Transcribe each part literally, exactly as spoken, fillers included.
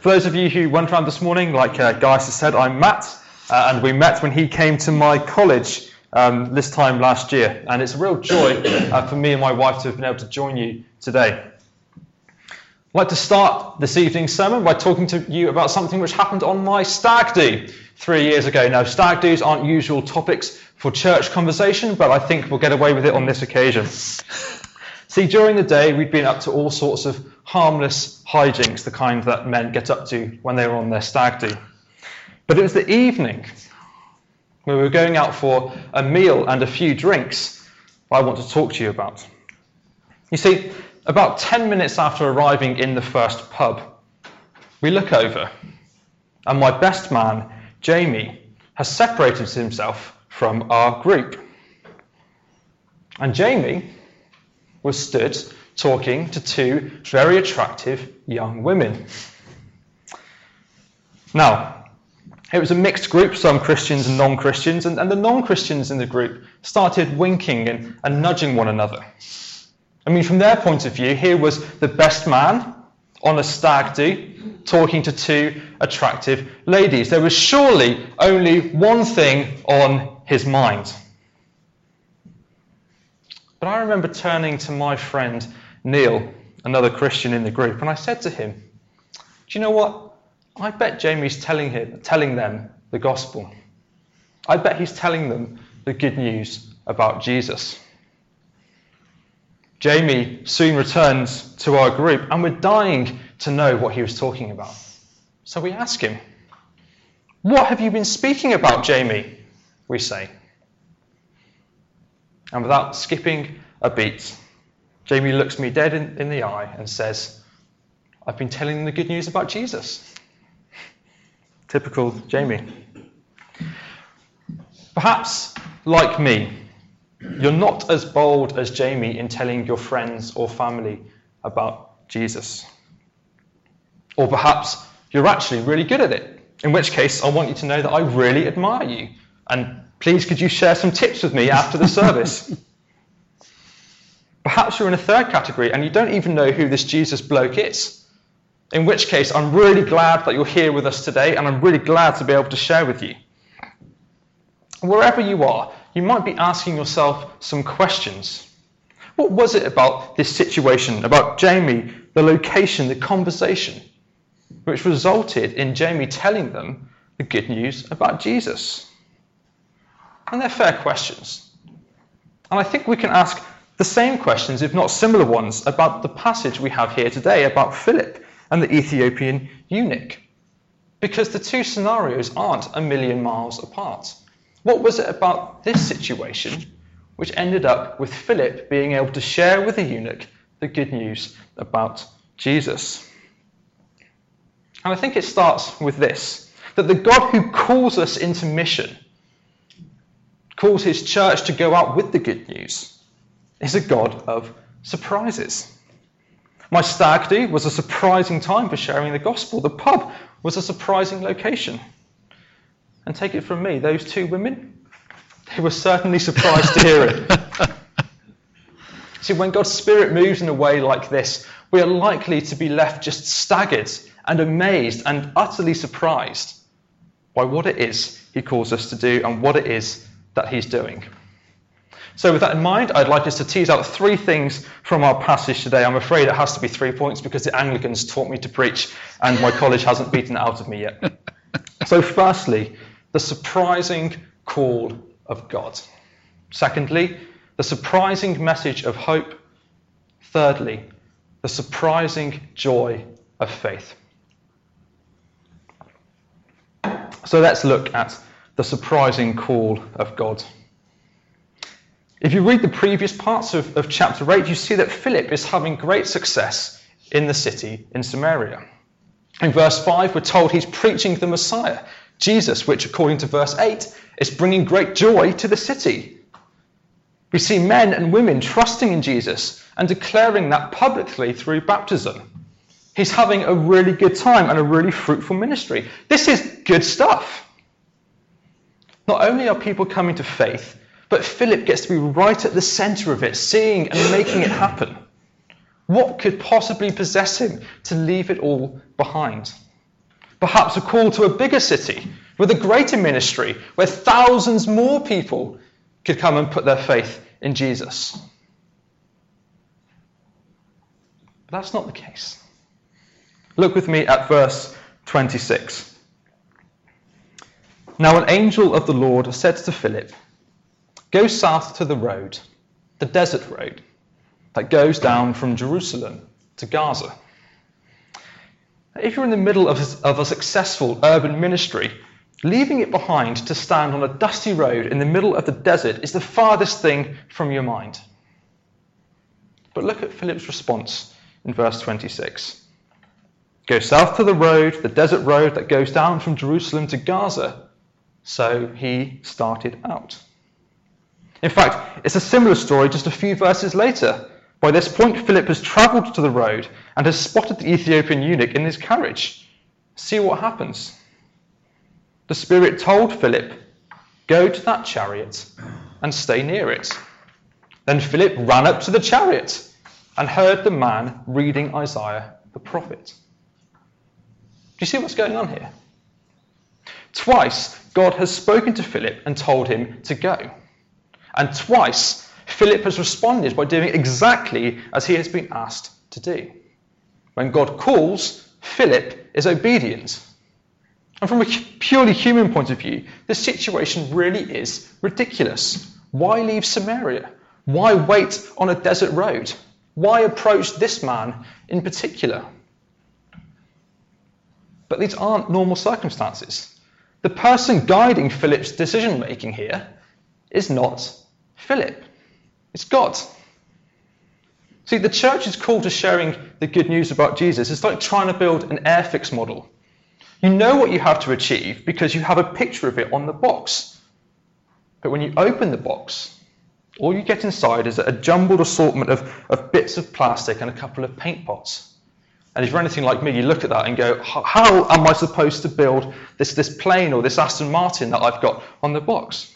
For those of you who went around this morning, like uh, Gaius has said, I'm Matt, uh, and we met when he came to my college um, this time last year. And it's a real joy uh, for me and my wife to have been able to join you today. I'd like to start this evening's sermon by talking to you about something which happened on my stag do three years ago. Now, stag do's aren't usual topics for church conversation, but I think we'll get away with it on this occasion. See, during the day, we'd been up to all sorts of harmless hijinks, the kind that men get up to when they were on their stag do. But it was the evening, when we were going out for a meal and a few drinks, I want to talk to you about. You see, about ten minutes after arriving in the first pub, we look over, and my best man, Jamie, has separated himself from our group. And Jamie was stood talking to two very attractive young women. Now, it was a mixed group, some Christians and non-Christians, and, and the non-Christians in the group started winking and, and nudging one another. I mean, from their point of view, here was the best man on a stag do talking to two attractive ladies. There was surely only one thing on his mind. But I remember turning to my friend Neil, another Christian in the group, and I said to him, do you know what? I bet Jamie's telling him, telling them the gospel. I bet he's telling them the good news about Jesus. Jamie soon returns to our group, and we're dying to know what he was talking about. So we ask him, what have you been speaking about, Jamie? We say. And without skipping a beat, Jamie looks me dead in, in the eye and says, I've been telling them the good news about Jesus. Typical Jamie. Perhaps, like me, you're not as bold as Jamie in telling your friends or family about Jesus. Or perhaps you're actually really good at it, in which case I want you to know that I really admire you. And please, could you share some tips with me after the service? Perhaps you're in a third category and you don't even know who this Jesus bloke is. In which case, I'm really glad that you're here with us today, and I'm really glad to be able to share with you. Wherever you are, you might be asking yourself some questions. What was it about this situation, about Jamie, the location, the conversation, which resulted in Jamie telling them the good news about Jesus? And they're fair questions. And I think we can ask the same questions, if not similar ones, about the passage we have here today about Philip and the Ethiopian eunuch. Because the two scenarios aren't a million miles apart. What was it about this situation which ended up with Philip being able to share with the eunuch the good news about Jesus? And I think it starts with this, that the God who calls us into mission, calls his church to go out with the good news, is a God of surprises. My stag do was a surprising time for sharing the gospel. The pub was a surprising location. And take it from me, those two women, they were certainly surprised to hear it. See, when God's Spirit moves in a way like this, we are likely to be left just staggered and amazed and utterly surprised by what it is he calls us to do and what it is that he's doing. So with that in mind, I'd like us to tease out three things from our passage today. I'm afraid it has to be three points because the Anglicans taught me to preach and my college hasn't beaten it out of me yet. So firstly, the surprising call of God. Secondly, the surprising message of hope. Thirdly, the surprising joy of faith. So let's look at the surprising call of God. If you read the previous parts of, of chapter eight, you see that Philip is having great success in the city in Samaria. In verse five, we're told he's preaching the Messiah, Jesus, which, according to verse eight, is bringing great joy to the city. We see men and women trusting in Jesus and declaring that publicly through baptism. He's having a really good time and a really fruitful ministry. This is good stuff. Not only are people coming to faith, but Philip gets to be right at the centre of it, seeing and making it happen. What could possibly possess him to leave it all behind? Perhaps a call to a bigger city with a greater ministry where thousands more people could come and put their faith in Jesus. But that's not the case. Look with me at verse twenty-six. Now an angel of the Lord said to Philip, "Go south to the road, the desert road, that goes down from Jerusalem to Gaza." If you're in the middle of a, of a successful urban ministry, leaving it behind to stand on a dusty road in the middle of the desert is the farthest thing from your mind. But look at Philip's response in verse twenty-six. Go south to the road, the desert road that goes down from Jerusalem to Gaza. So he started out. In fact, it's a similar story just a few verses later. By this point, Philip has travelled to the road and has spotted the Ethiopian eunuch in his carriage. See what happens. The Spirit told Philip, "Go to that chariot and stay near it." Then Philip ran up to the chariot and heard the man reading Isaiah the prophet. Do you see what's going on here? Twice, God has spoken to Philip and told him to go. And twice, Philip has responded by doing exactly as he has been asked to do. When God calls, Philip is obedient. And from a purely human point of view, the situation really is ridiculous. Why leave Samaria? Why wait on a desert road? Why approach this man in particular? But these aren't normal circumstances. The person guiding Philip's decision-making here is not Philip. It's God. See, the church's call to sharing the good news about Jesus is like trying to build an Airfix model. You know what you have to achieve because you have a picture of it on the box. But when you open the box, all you get inside is a jumbled assortment of, of bits of plastic and a couple of paint pots. And if you're anything like me, you look at that and go, how am I supposed to build this, this plane or this Aston Martin that I've got on the box?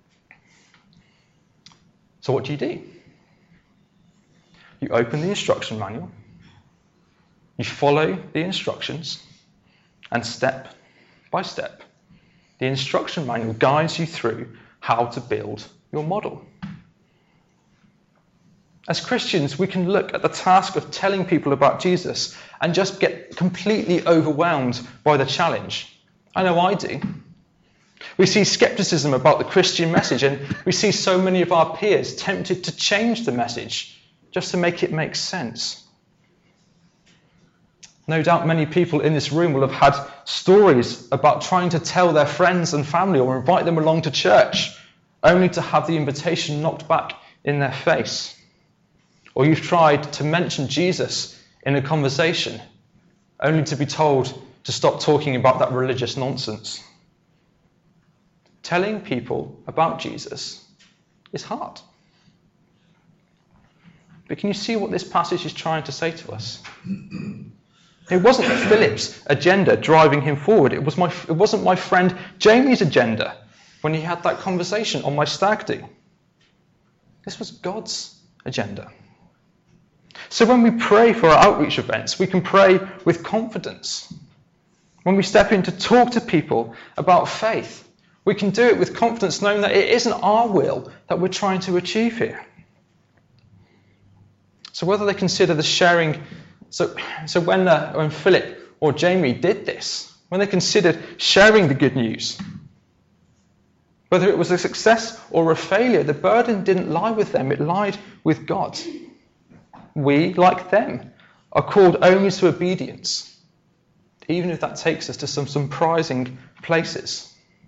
So what do you do? You open the instruction manual, you follow the instructions, and step by step, the instruction manual guides you through how to build your model. As Christians, we can look at the task of telling people about Jesus and just get completely overwhelmed by the challenge. I know I do. We see skepticism about the Christian message, and we see so many of our peers tempted to change the message just to make it make sense. No doubt many people in this room will have had stories about trying to tell their friends and family or invite them along to church, only to have the invitation knocked back in their face. Or you've tried to mention Jesus in a conversation, only to be told to stop talking about that religious nonsense. Telling people about Jesus is hard. But can you see what this passage is trying to say to us? It wasn't Philip's agenda driving him forward. It was my, it wasn't my friend Jamie's agenda when he had that conversation on my stag do. This was God's agenda. So when we pray for our outreach events, we can pray with confidence. When we step in to talk to people about faith, we can do it with confidence, knowing that it isn't our will that we're trying to achieve here. So whether they consider the sharing, so, so when, uh, when Philip or Jamie did this, when they considered sharing the good news, whether it was a success or a failure, the burden didn't lie with them, it lied with God. We, like them, are called only to obedience, even if that takes us to some surprising places.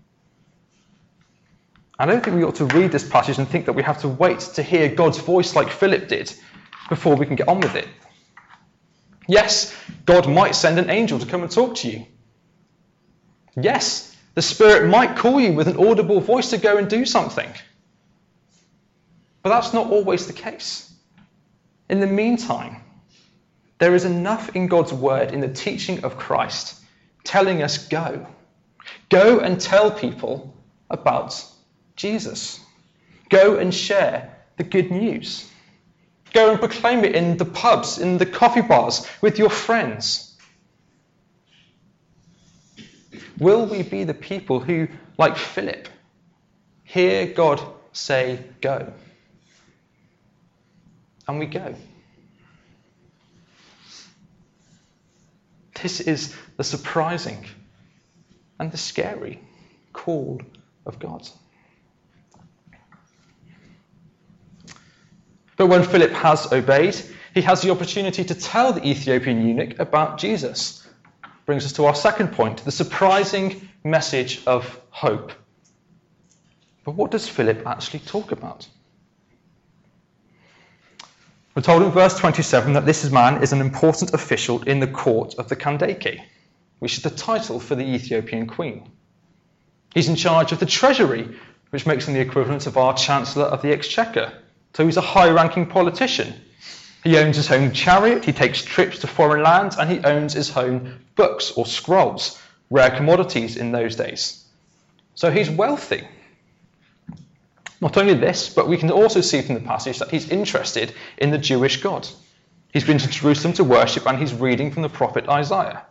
I don't think we ought to read this passage and think that we have to wait to hear God's voice like Philip did before we can get on with it. Yes, God might send an angel to come and talk to you. Yes, the Spirit might call you with an audible voice to go and do something. But that's not always the case. In the meantime, there is enough in God's word, in the teaching of Christ, telling us go. Go and tell people about Jesus. Go and share the good news. Go and proclaim it in the pubs, in the coffee bars, with your friends. Will we be the people who, like Philip, hear God say, go? And we go. This is the surprising and the scary call of God. But when Philip has obeyed, he has the opportunity to tell the Ethiopian eunuch about Jesus. Brings us to our second point, the surprising message of hope. But what does Philip actually talk about? We're told in verse twenty-seven that this man is an important official in the court of the Kandake, which is the title for the Ethiopian queen. He's in charge of the treasury, which makes him the equivalent of our Chancellor of the Exchequer. So he's a high-ranking politician. He owns his own chariot, he takes trips to foreign lands, and he owns his own books or scrolls, rare commodities in those days. So he's wealthy. Not only this, but we can also see from the passage that he's interested in the Jewish God. He's been to Jerusalem to worship, and he's reading from the prophet Isaiah.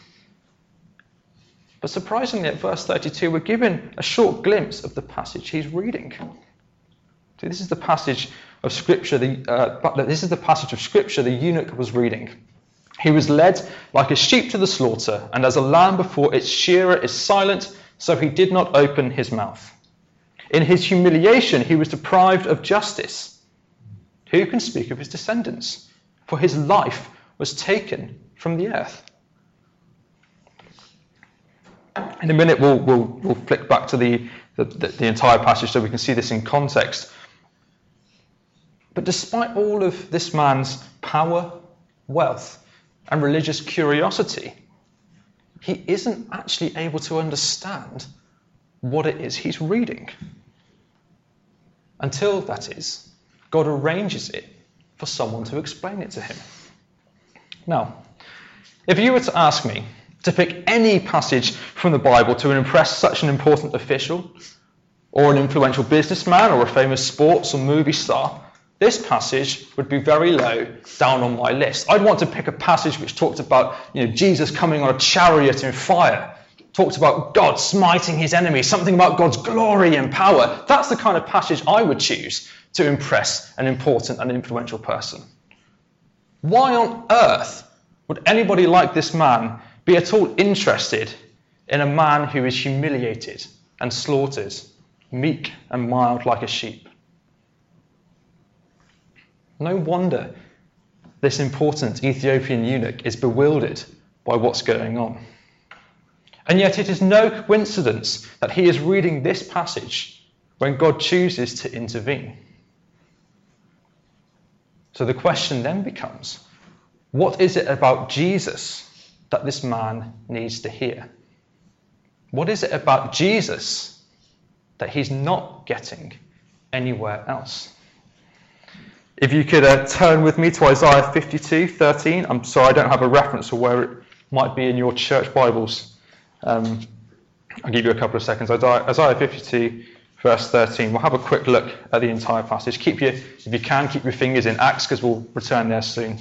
But surprisingly, at verse thirty-two, we're given a short glimpse of the passage he's reading. See, this is the passage of Scripture. The uh, this is the passage of Scripture the eunuch was reading. He was led like a sheep to the slaughter, and as a lamb before its shearer is silent, so he did not open his mouth. In his humiliation, he was deprived of justice. Who can speak of his descendants? For his life was taken from the earth. In a minute, we'll, we'll, we'll flick back to the, the, the, the entire passage so we can see this in context. But despite all of this man's power, wealth, and religious curiosity, he isn't actually able to understand what it is he's reading. Until, that is, God arranges it for someone to explain it to him. Now, if you were to ask me to pick any passage from the Bible to impress such an important official, or an influential businessman, or a famous sports or movie star, this passage would be very low down on my list. I'd want to pick a passage which talked about, you know, Jesus coming on a chariot in fire, talked about God smiting his enemies, something about God's glory and power. That's the kind of passage I would choose to impress an important and influential person. Why on earth would anybody like this man be at all interested in a man who is humiliated and slaughtered, meek and mild like a sheep? No wonder this important Ethiopian eunuch is bewildered by what's going on. And yet it is no coincidence that he is reading this passage when God chooses to intervene. So the question then becomes, what is it about Jesus that this man needs to hear? What is it about Jesus that he's not getting anywhere else? If you could uh, turn with me to Isaiah fifty-two thirteen. I'm sorry, I don't have a reference for where it might be in your church Bibles. Um, I'll give you a couple of seconds. Isaiah fifty-two, verse thirteen. We'll have a quick look at the entire passage. Keep your, if you can, keep your fingers in Acts, because we'll return there soon.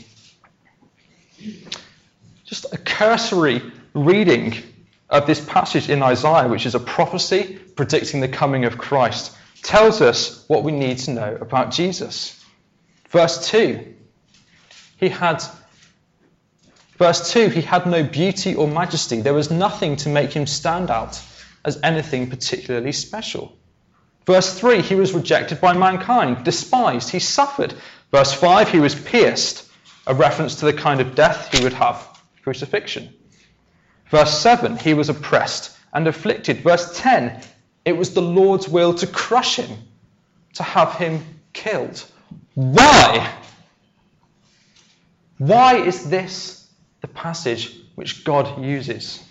Just a cursory reading of this passage in Isaiah, which is a prophecy predicting the coming of Christ, tells us what we need to know about Jesus. Verse two, he had Verse two, he had no beauty or majesty. There was nothing to make him stand out as anything particularly special. Verse three, he was rejected by mankind, despised, he suffered. Verse five, he was pierced, a reference to the kind of death he would have, crucifixion. Verse seven, he was oppressed and afflicted. Verse ten, it was the Lord's will to crush him, to have him killed. Why? Why is this the passage which God uses?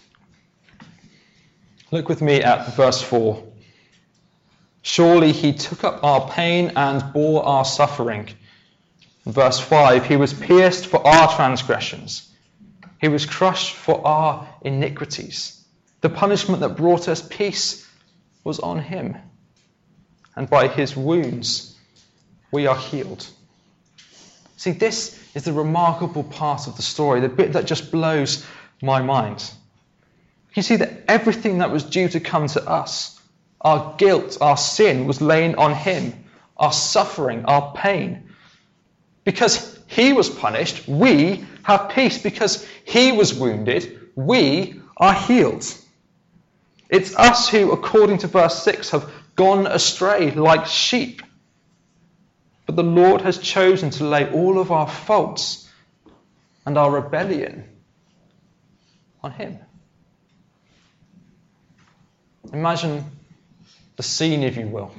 Look with me at verse four. Surely he took up our pain and bore our suffering. Verse five, he was pierced for our transgressions. He was crushed for our iniquities. The punishment that brought us peace was on him. And by his wounds we are healed. See, this is the remarkable part of the story, the bit that just blows my mind. You see that everything that was due to come to us, our guilt, our sin, was laying on him, our suffering, our pain. Because he was punished, we have peace. Because he was wounded, we are healed. It's us who, according to verse six, have gone astray like sheep. But the Lord has chosen to lay all of our faults and our rebellion on him. Imagine the scene, if you will.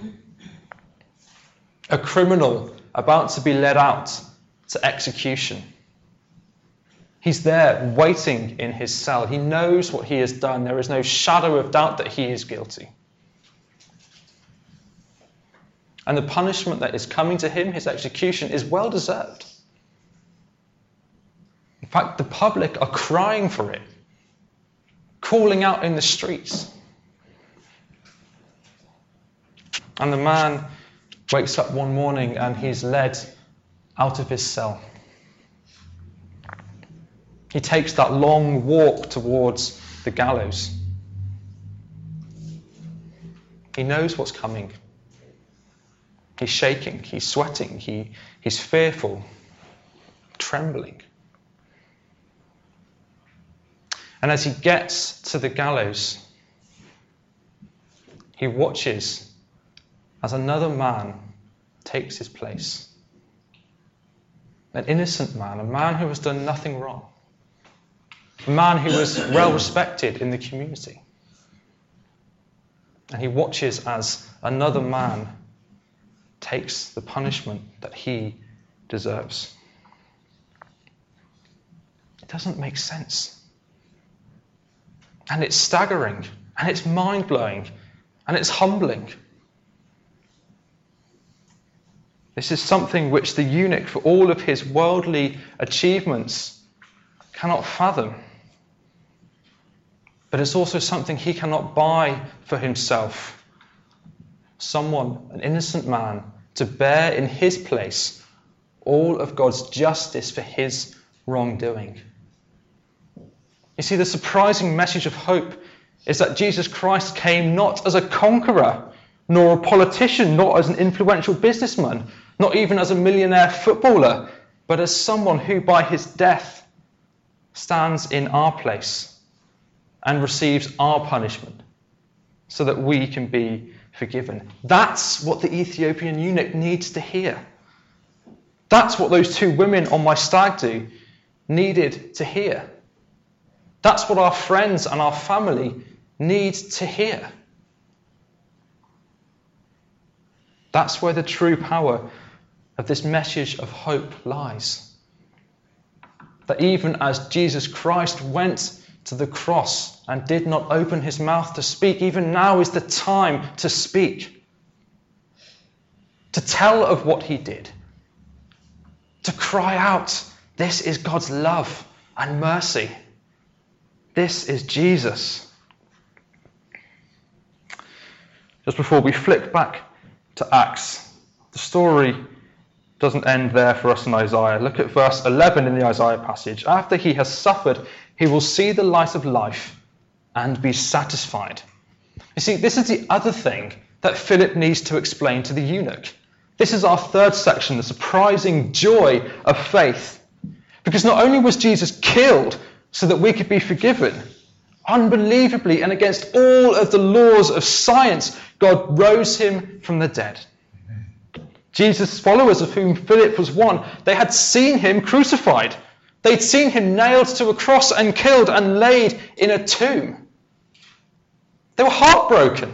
A criminal about to be led out to execution. He's there waiting in his cell. He knows what he has done. There is no shadow of doubt that he is guilty. And the punishment that is coming to him, his execution, is well deserved. In fact, the public are crying for it, calling out in the streets. And the man wakes up one morning and he's led out of his cell. He takes that long walk towards the gallows. He knows what's coming. He's shaking, he's sweating, he, he's fearful, trembling. And as he gets to the gallows, he watches as another man takes his place. An innocent man, a man who has done nothing wrong. A man who was well respected in the community. And he watches as another man takes the punishment that he deserves. It doesn't make sense. And it's staggering, and it's mind-blowing, and it's humbling. This is something which the eunuch, for all of his worldly achievements, cannot fathom. But it's also something he cannot buy for himself. Someone, an innocent man, to bear in his place all of God's justice for his wrongdoing. You see, the surprising message of hope is that Jesus Christ came not as a conqueror, nor a politician, not as an influential businessman, not even as a millionaire footballer, but as someone who by his death stands in our place and receives our punishment so that we can be forgiven. That's what the Ethiopian eunuch needs to hear. That's what those two women on my stag do needed to hear. That's what our friends and our family need to hear. That's where the true power of this message of hope lies. That even as Jesus Christ went to the cross and did not open his mouth to speak, even now is the time to speak. To tell of what he did. To cry out, this is God's love and mercy. This is Jesus. Just before we flick back to Acts, the story doesn't end there for us in Isaiah. Look at verse eleven in the Isaiah passage. After he has suffered, he will see the light of life and be satisfied. You see, this is the other thing that Philip needs to explain to the eunuch. This is our third section, the surprising joy of faith. Because not only was Jesus killed so that we could be forgiven, unbelievably and against all of the laws of science, God rose him from the dead. Jesus' followers, of whom Philip was one, they had seen him crucified. They'd seen him nailed to a cross and killed and laid in a tomb. They were heartbroken.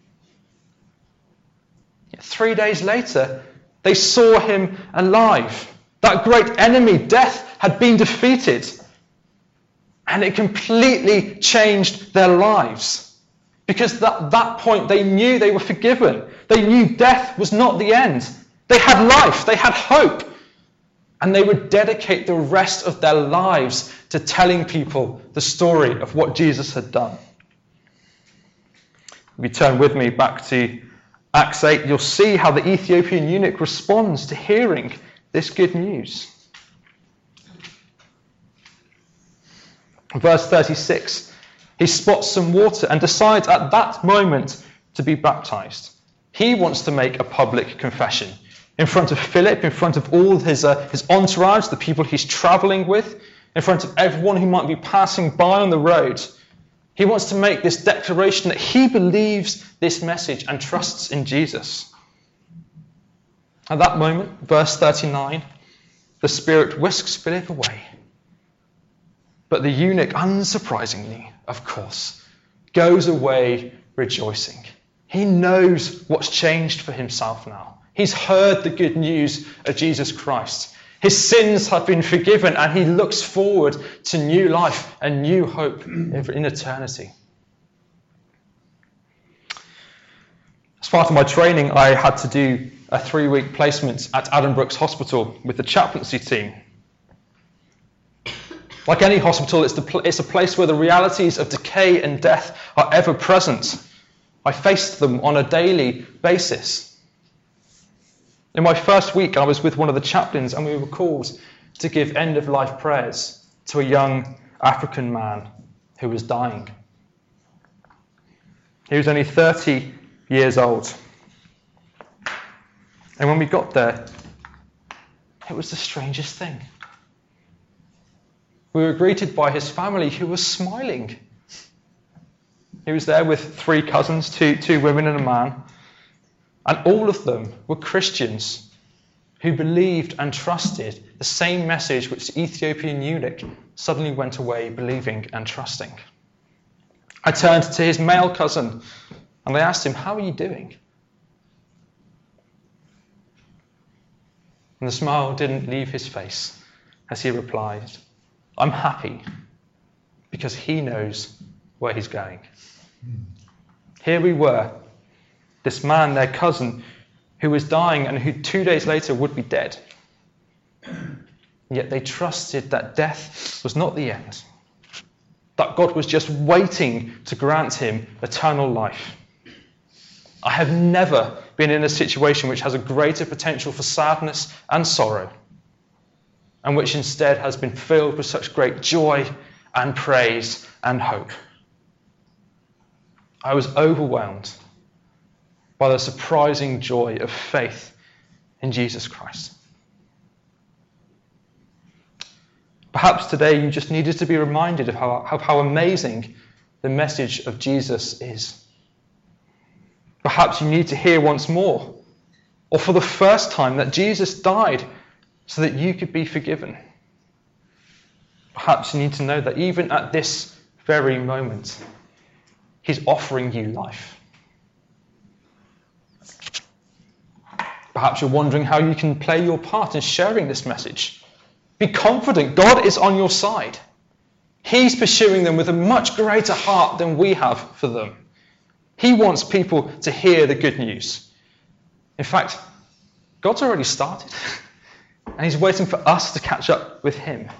Yet three days later, they saw him alive. That great enemy, death, had been defeated. And it completely changed their lives. Because at that point, they knew they were forgiven. They knew death was not the end. They had life. They had hope. And they would dedicate the rest of their lives to telling people the story of what Jesus had done. If you turn with me back to Acts eight, you'll see how the Ethiopian eunuch responds to hearing this good news. Verse thirty-six, He spots some water and decides at that moment to be baptized. He wants to make a public confession in front of Philip, in front of all his, uh, his entourage, the people he's traveling with, in front of everyone who might be passing by on the road. He wants to make this declaration that he believes this message and trusts in Jesus. At that moment, verse thirty-nine, the Spirit whisks Philip away. But the eunuch, unsurprisingly, of course, goes away rejoicing. He knows what's changed for himself now. He's heard the good news of Jesus Christ. His sins have been forgiven and he looks forward to new life and new hope in eternity. As part of my training, I had to do a three-week placement at Addenbrooke's Hospital with the chaplaincy team. Like any hospital, it's, the pl- it's a place where the realities of decay and death are ever present. I faced them on a daily basis. In my first week, I was with one of the chaplains and we were called to give end-of-life prayers to a young African man who was dying. He was only thirty years old. And when we got there, it was the strangest thing. We were greeted by his family who was smiling. He was there with three cousins, two, two women and a man. And all of them were Christians who believed and trusted the same message which the Ethiopian eunuch suddenly went away believing and trusting. I turned to his male cousin and I asked him, "How are you doing?" And the smile didn't leave his face as he replied, "I'm happy because he knows where he's going." Here we were, this man, their cousin, who was dying and who two days later would be dead. Yet they trusted that death was not the end, that God was just waiting to grant him eternal life. I have never been in a situation which has a greater potential for sadness and sorrow, and which instead has been filled with such great joy and praise and hope. I was overwhelmed by the surprising joy of faith in Jesus Christ. Perhaps today you just needed to be reminded of how, of how amazing the message of Jesus is. Perhaps you need to hear once more, or for the first time, that Jesus died so that you could be forgiven. Perhaps you need to know that even at this very moment, he's offering you life. Perhaps you're wondering how you can play your part in sharing this message. Be confident, God is on your side. He's pursuing them with a much greater heart than we have for them. He wants people to hear the good news. In fact, God's already started, and he's waiting for us to catch up with him.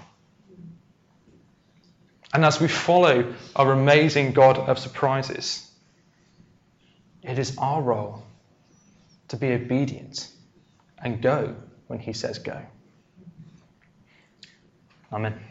And as we follow our amazing God of surprises, it is our role to be obedient and go when he says go. Amen.